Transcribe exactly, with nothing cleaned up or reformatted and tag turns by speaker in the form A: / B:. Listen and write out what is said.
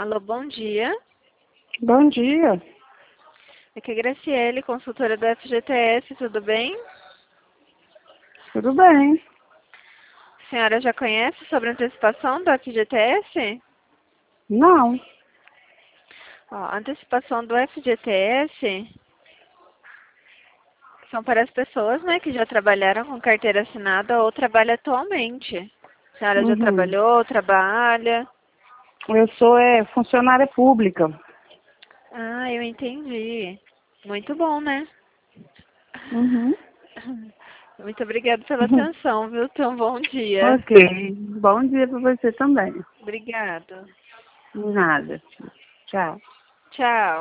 A: Alô, bom dia.
B: Bom dia,
A: Aqui é Graciele, consultora do F G T S, tudo bem?
B: tudo bem?
A: A senhora já conhece sobre a antecipação do F G T S?
B: Não,
A: Ó, a antecipação do F G T S são para as pessoas, né, que já trabalharam com carteira assinada ou trabalham atualmente. A senhora já
B: uhum.
A: trabalhou, trabalha?
B: Eu sou é, funcionária pública.
A: Ah, eu entendi. Muito bom, né?
B: Uhum.
A: Muito obrigada pela atenção, viu? Então, bom dia.
B: Ok, bom dia para você também.
A: Obrigada.
B: Nada, tchau.
A: Tchau.